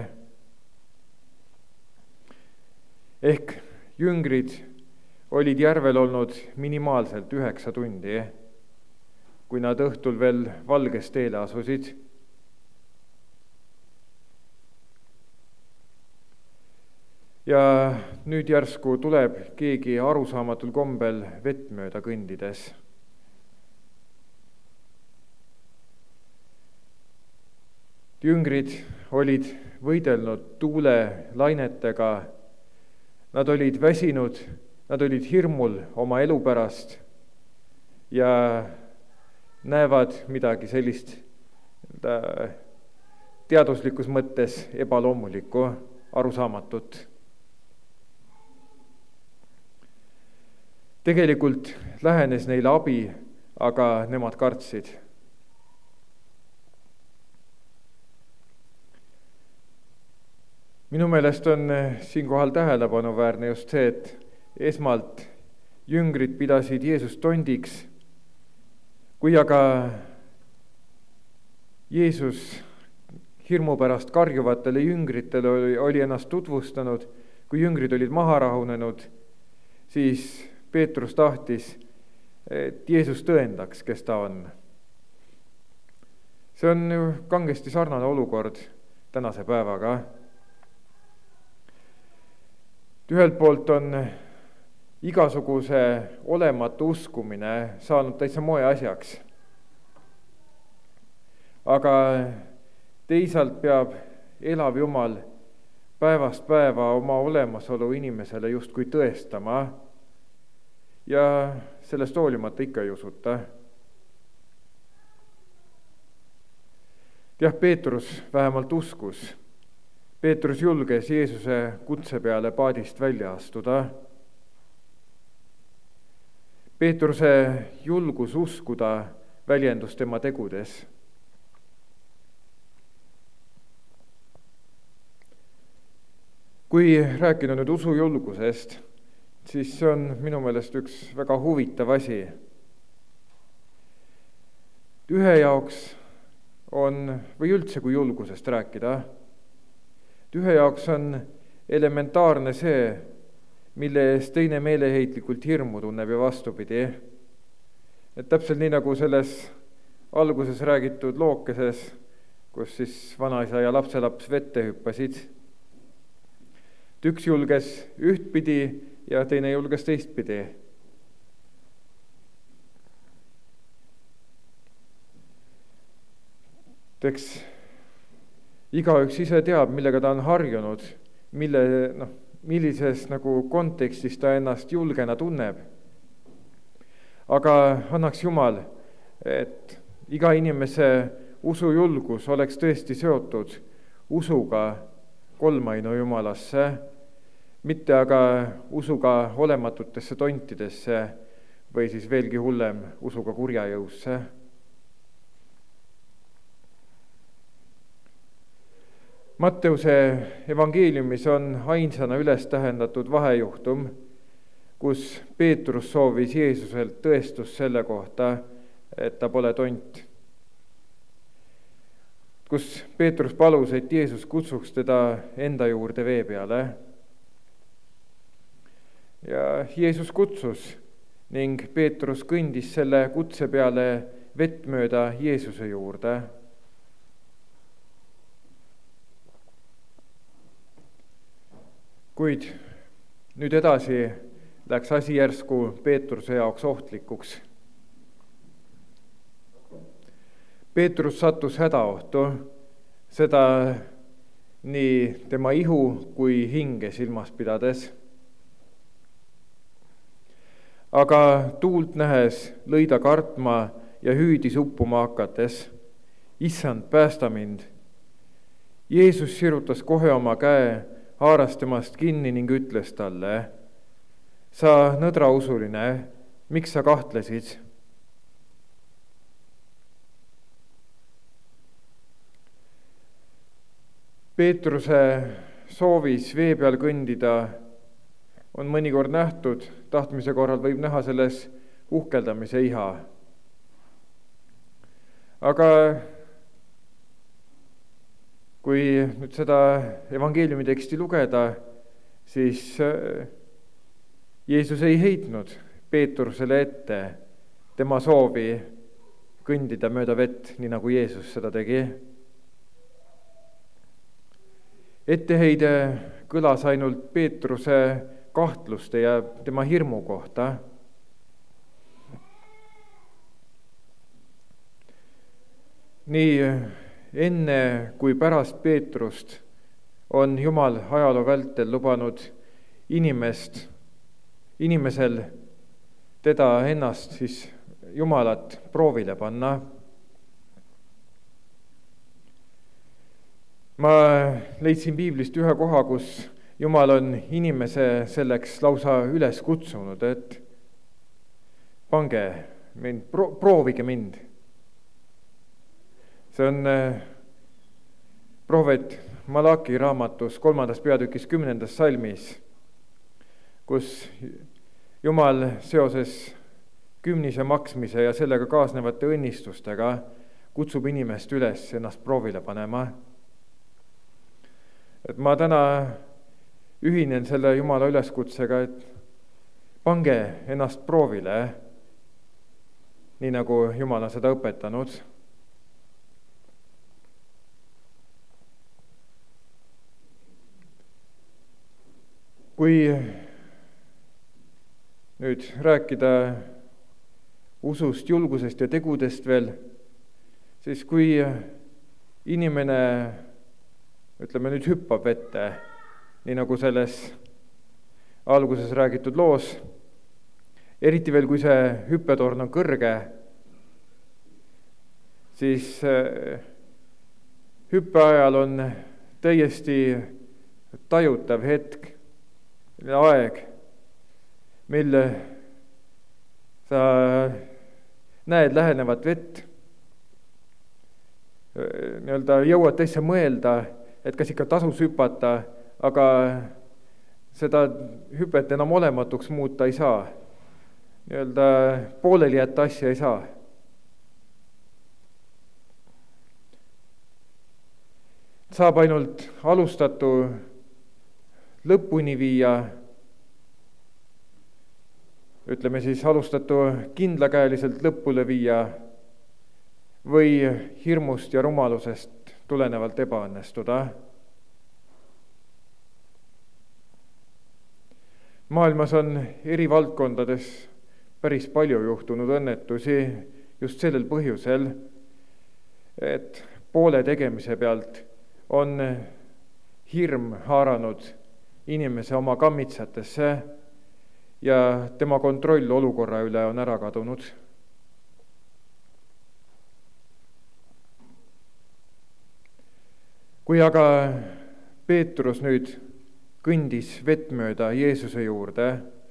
Ehk jüngrid olid järvel olnud minimaalselt 9 tundi, kui nad õhtul veel valges teele asusid. Ja nüüd järsku tuleb keegi arusaamatul kombel vett mööda kõndides. Jüngrid olid võidelnud tuule lainetega, nad olid väsinud, nad olid hirmul oma elu pärast ja näevad midagi sellist teaduslikus mõttes ebaloomulikku, arusaamatut. Tegelikult lähenes neile abi, aga nemad kartsid. Minu meelest on siinkohal tähelepanuväärne just see, et esmalt jüngrid pidasid Jeesust tondiks, kui aga Jeesus hirmu pärast karjuvatele jüngritele oli ennast tutvustanud, kui jüngrid olid maha rahunenud, siis Peetrus tahtis, et Jeesus tõendaks, kes ta on. See on ju kangesti sarnane olukord tänase päevaga. Ühelt poolt on igasuguse olematu uskumine saanud täitsa moe asjaks. Aga teisalt peab elav Jumal päevast päeva oma olemasolu inimesele justkui tõestama ja sellest hoolimata ikka ei usuta. Jah, Peetrus vähemalt uskus. Peetrus julges Jeesuse kutse peale paadist välja astuda. Peetruse julgus uskuda väljendus tema tegudes. Kui rääkida nüüd usujulgusest, siis see on minu meelest üks väga huvitav asi. Ühe jaoks on, või üldse kui julgusest rääkida, ühe jaoks on elementaarne see, mille ees teine meeleheitlikult hirmu tunneb ja vastupidi. Et täpselt nii nagu selles alguses räägitud lookeses, kus siis vanaisa ja lapselaps vette hüppasid. Üks julges ühtpidi ja teine julges teistpidi. Eks igaüks ise teab, millega ta on harjunud, millises kontekstis ta ennast julgena tunneb. Aga annaks Jumal, et iga inimese usujulgus oleks tõesti seotud usuga kolmainu Jumalasse, mitte aga usuga olematutesse tontidesse või siis veelgi hullem usuga kurjajõusse. Matteuse evangeeliumis on ainsana üles tähendatud vahejuhtum, kus Peetrus soovis Jeesuselt tõestust selle kohta, et ta pole tont. Kus Peetrus palus, et Jeesus kutsuks teda enda juurde vee peale. Ja Jeesus kutsus ning Peetrus kõndis selle kutse peale vett mööda Jeesuse juurde. Kuid nüüd edasi läks asi järsku Peetruse jaoks ohtlikuks. Peetrus sattus hädaohtu, seda nii tema ihu kui hinge silmas pidades. Aga tuult nähes lõi ta kartma ja hüüdis uppuma hakates: Issand, päästa mind! Jeesus sirutas kohe oma käe, haaras temast kinni ning ütles talle: sa nõdrausuline, miks sa kahtlesid? Peetruse soovis vee peal kõndida on mõnikord nähtud, tahtmise korral võib näha selles uhkeldamise iha. Aga kui nüüd seda evangeeliumi teksti lugeda, siis Jeesus ei heitnud Peetrusele ette tema soovi kõndida mööda vett, nii nagu Jeesus seda tegi. Etteheide kõlas ainult Peetruse kahtluste ja tema hirmu kohta. Nii enne kui pärast Peetrust on Jumal ajaloo vältel lubanud inimesel teda ennast siis Jumalat proovile panna. ma leidsin piiblist ühe koha, kus Jumal on inimese selleks lausa üles kutsunud, et pange mind, proovige mind. See on prohvet Malaki raamatus 3. peatükis 10. salmis, kus Jumal seoses kümnise maksmise ja sellega kaasnevate õnnistustega kutsub inimest üles ennast proovile panema. Et ma täna ühinen selle Jumala üleskutsega, et pange ennast proovile, nii nagu Jumal on seda õpetanud. Kui nüüd rääkida usust, julgusest ja tegudest veel, siis kui inimene, ütleme nüüd, hüppab vette, nii nagu selles alguses räägitud loos, eriti veel, kui see hüppetorn on kõrge, siis hüppe ajal on täiesti tajutav hetk, aeg, mil sa näed lähenevat vett, nii-öelda jõuad täitsa mõelda, et kas ikka tasus hüpata, aga seda hüpet enam olematuks muuta ei saa. Nii-öelda pooleli jätta asja ei saa. Saab ainult alustatu lõpuni viia, ütleme siis alustatu kindlakäeliselt lõpule viia või hirmust ja rumalusest tulenevalt ebaõnnestuda. Maailmas on eri valdkondades päris palju juhtunud õnnetusi just sellel põhjusel, et poole tegemise pealt on hirm haaranud inimese oma kammitsatesse ja tema kontroll olukorra üle on ära kadunud. Kui aga Peetrus nüüd kõndis vett mööda Jeesuse juurde,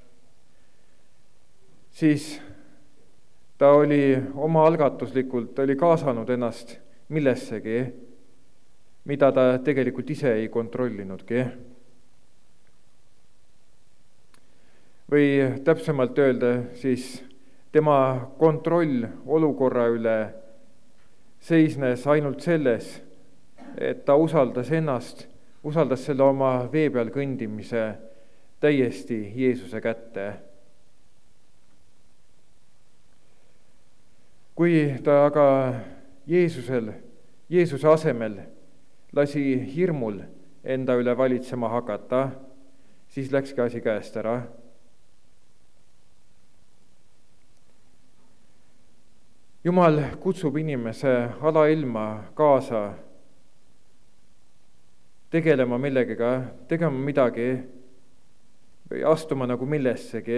siis ta oli omaalgatuslikult kaasanud ennast millessegi, mida ta tegelikult ise ei kontrollinudki. Või täpsemalt öelda, siis tema kontroll olukorra üle seisnes ainult selles, et ta usaldas selle oma vee peal kõndimise täiesti Jeesuse kätte. Kui ta aga Jeesuse asemel lasi hirmul enda üle valitsema hakata, siis läkski asi käest ära. Jumal kutsub inimese alailma kaasa tegelema millegagi, tegema midagi või astuma nagu millessegi,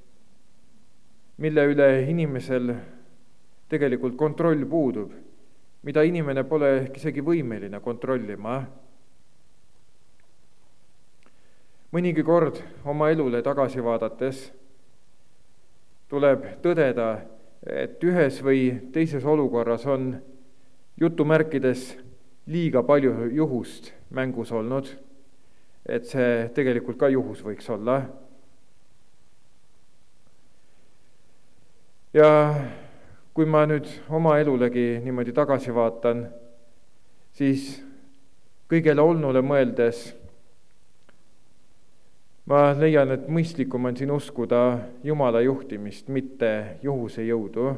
mille üle inimesel tegelikult kontroll puudub, mida inimene pole isegi võimeline kontrollima. Mõnigi kord oma elule tagasi vaadates tuleb tõdeda, et ühes või teises olukorras on jutumärkides liiga palju juhust mängus olnud, et see tegelikult ka juhus võiks olla. Ja kui ma nüüd oma elulegi niimoodi tagasi vaatan, siis kõigele olnule mõeldes ma leian, et mõistlikum on siin uskuda Jumala juhtimist, mitte juhuse jõudu.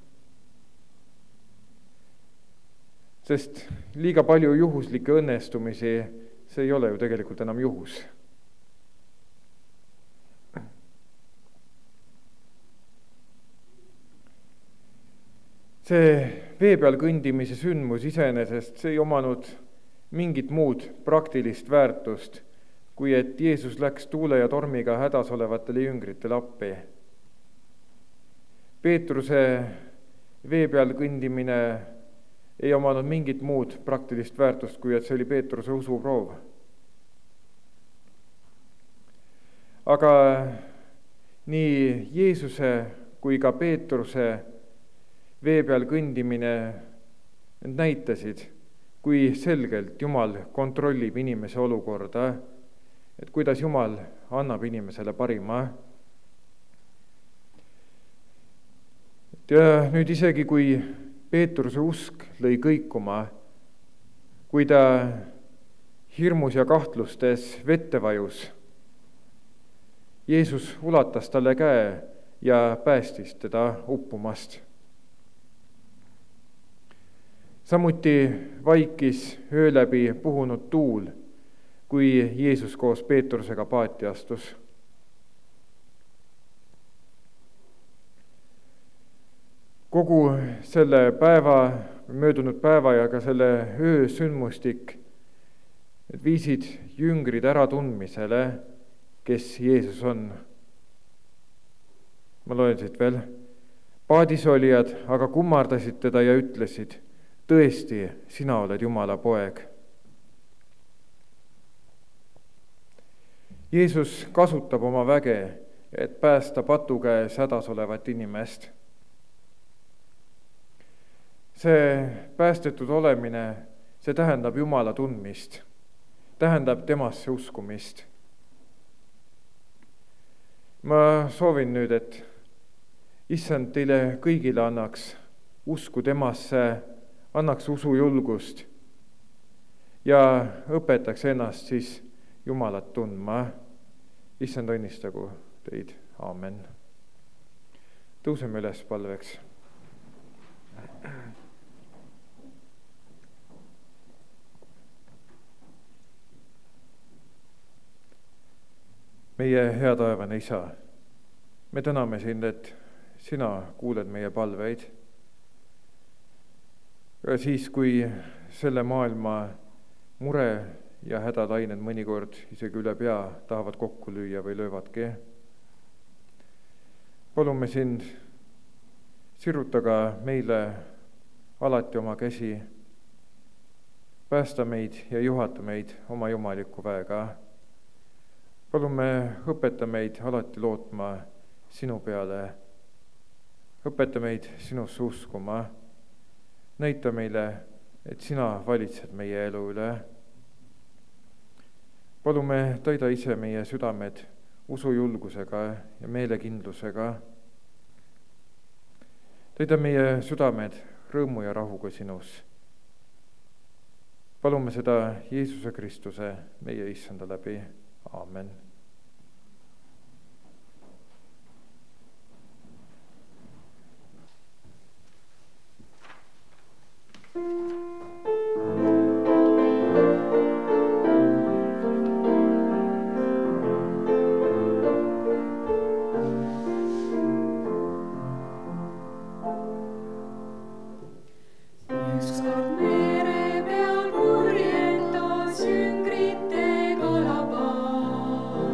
Sest liiga palju juhuslikke õnnestumisi, see ei ole ju tegelikult enam juhus. See vee peal kõndimise sündmus iseenesest, see ei omanud mingit muud praktilist väärtust, kui et Jeesus läks tuule ja tormiga hädas olevatele jüngritele appi. Peetruse vee peal kõndimine ei omanud mingit muud praktilist väärtust, kui et see oli Peetruse usuproov. Aga nii Jeesuse kui ka Peetruse vee peal kõndimine näitasid, kui selgelt Jumal kontrollib inimese olukorda, et kuidas Jumal annab inimesele parima. Ja nüüd isegi, kui Peetruse usk lõi kõikuma, kui ta hirmus ja kahtlustes vette vajus, Jeesus ulatas talle käe ja päästis teda uppumast. Samuti vaikis öö läbi puhunud tuul, kui Jeesus koos Peetrusega paati astus. Kogu selle möödunud päeva ja ka selle öö sündmustik viisid jüngrid ära tundmisele, kes Jeesus on. Ma loen siit veel. Paadis olijad aga kummardasid teda ja ütlesid, tõesti, sina oled Jumala poeg. Jeesus kasutab oma väge, et päästa patukäes hädas olevat inimest. See päästetud olemine, see tähendab Jumala tundmist, tähendab temasse uskumist. Ma soovin nüüd, et Issand teile kõigile annaks usku temasse, annaks usujulgust ja õpetaks ennast siis Jumalat tundma. Issand õnnistagu teid. Aamen. Tõuseme üles palveks. Meie hea taevane Isa, me täname sind, et sina kuuled meie palveid. Ja siis, kui selle maailma mure ja hädalained mõnikord isegi üle pea tahavad kokku lüüa või löövadki. Palume sind, sirutaga meile alati oma käsi, päästa meid ja juhata meid oma jumaliku väega. Palume õpeta meid alati lootma sinu peale, õpeta meid sinusse uskuma, näita meile, et sina valitsed meie elu üle. Palume täida ise meie südamed usujulgusega ja meelekindlusega. Täida meie südamed rõõmu ja rahuga sinus. Palume seda Jeesuse Kristuse, meie Issanda läbi. Aamen. Mere peal purjetas jüngrite kalapaa.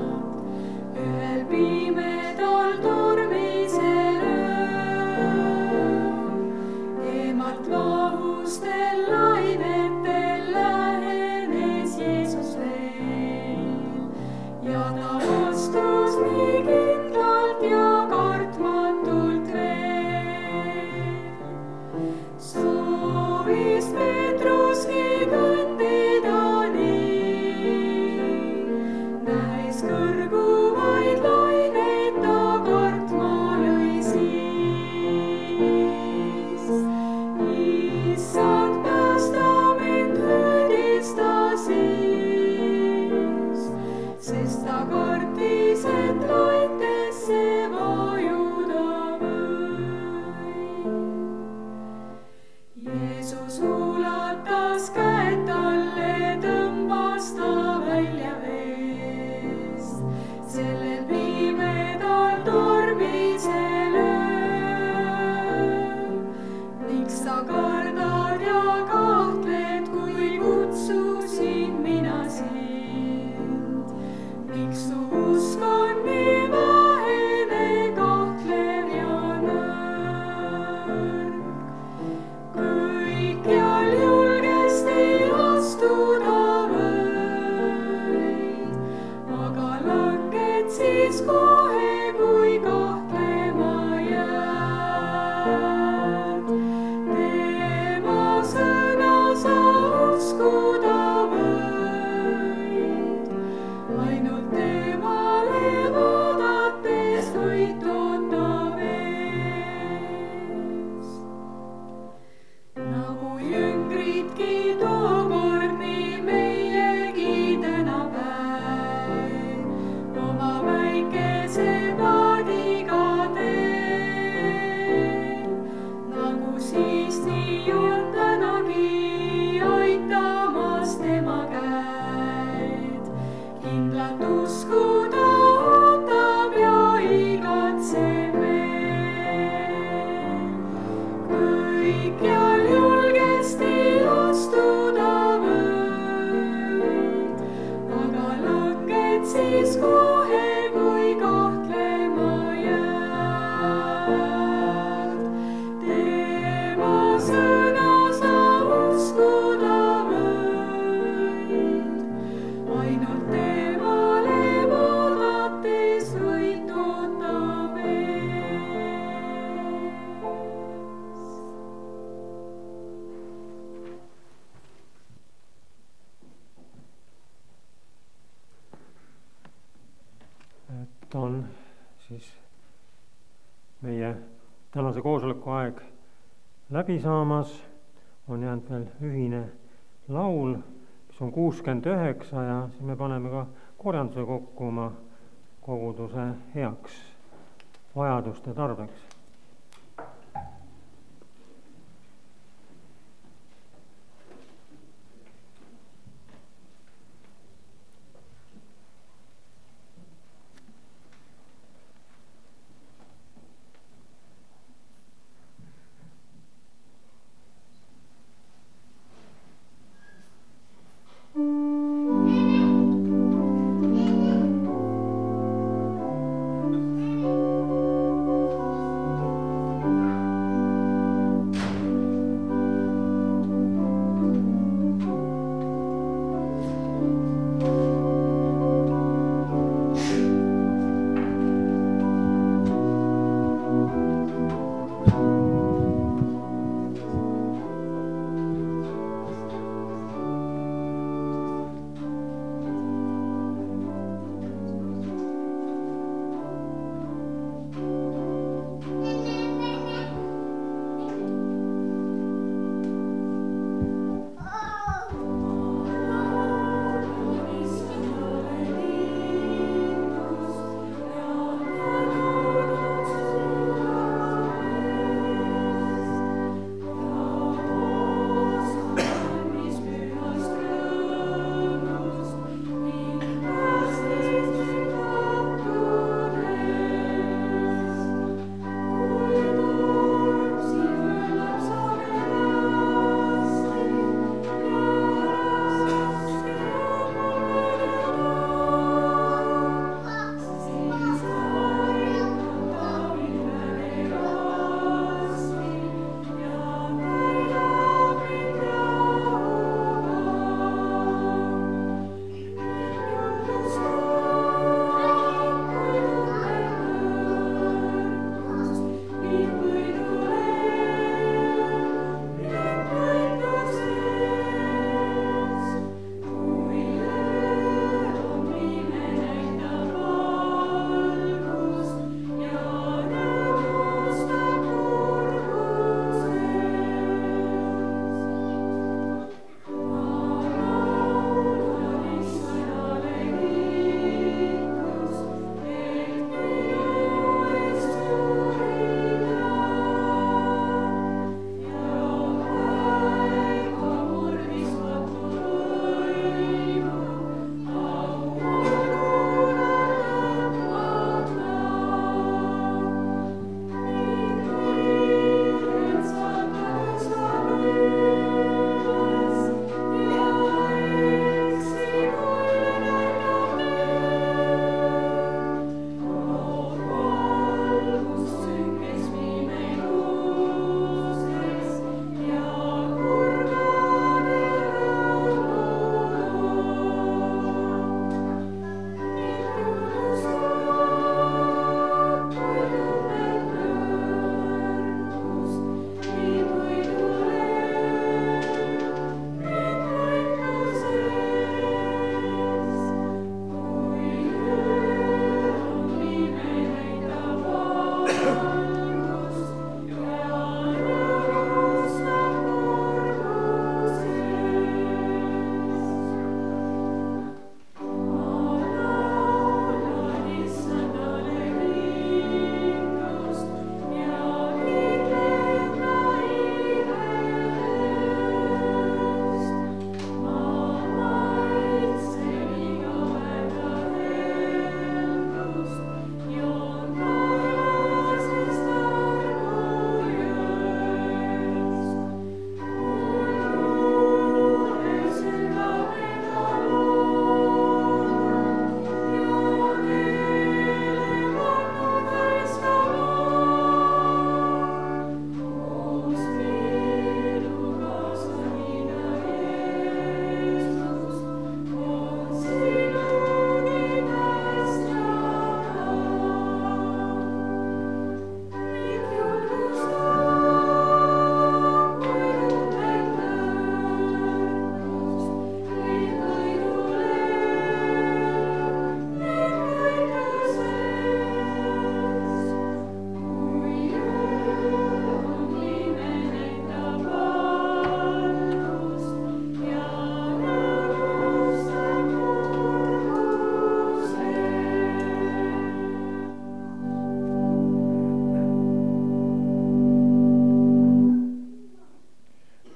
On siis meie tänase koosoleku aeg läbi saamas, on jäänud veel ühine laul, mis on 69 ja siis me paneme ka korjanduse kokku oma koguduse heaks vajaduste tarbeks.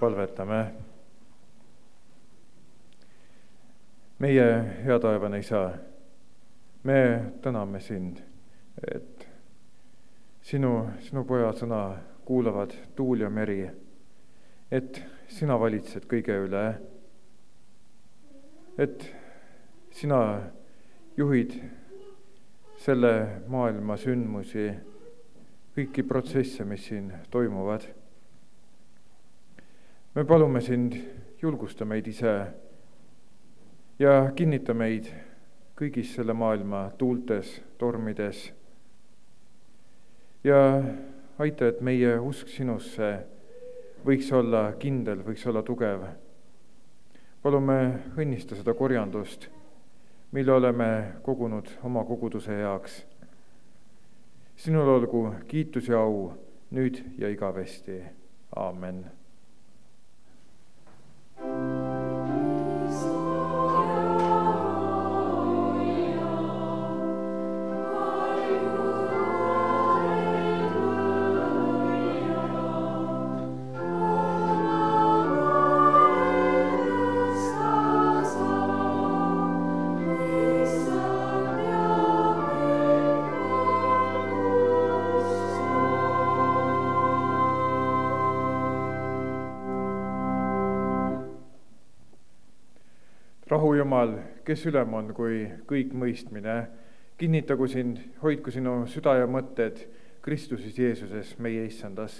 palvetame. Meie hea taevane Isa, me täname sind, et sinu poja sõna kuulavad tuul ja meri, et sina valitsed kõige üle, et sina juhid selle maailma sündmusi, kõiki protsesse, mis siin toimuvad. Me palume sind, julgusta meid ise ja kinnita meid kõigis selle maailma tuultes, tormides ja aita, et meie usk sinusse võiks olla kindel, võiks olla tugev. Palume õnnista seda korjandust, mille oleme kogunud oma koguduse heaks. Sinul olgu kiitus ja au nüüd ja igavesti. Aamen. Rahu Jumal, kes ülem on kui kõik mõistmine, kinnitagu sind, hoidku sinu süda ja mõtted Kristuses Jeesuses, meie Issandas.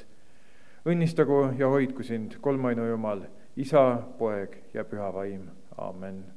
Õnnistagu ja hoidku sind kolmainu Jumal, Isa, Poeg ja Püha Vaim. Aamen.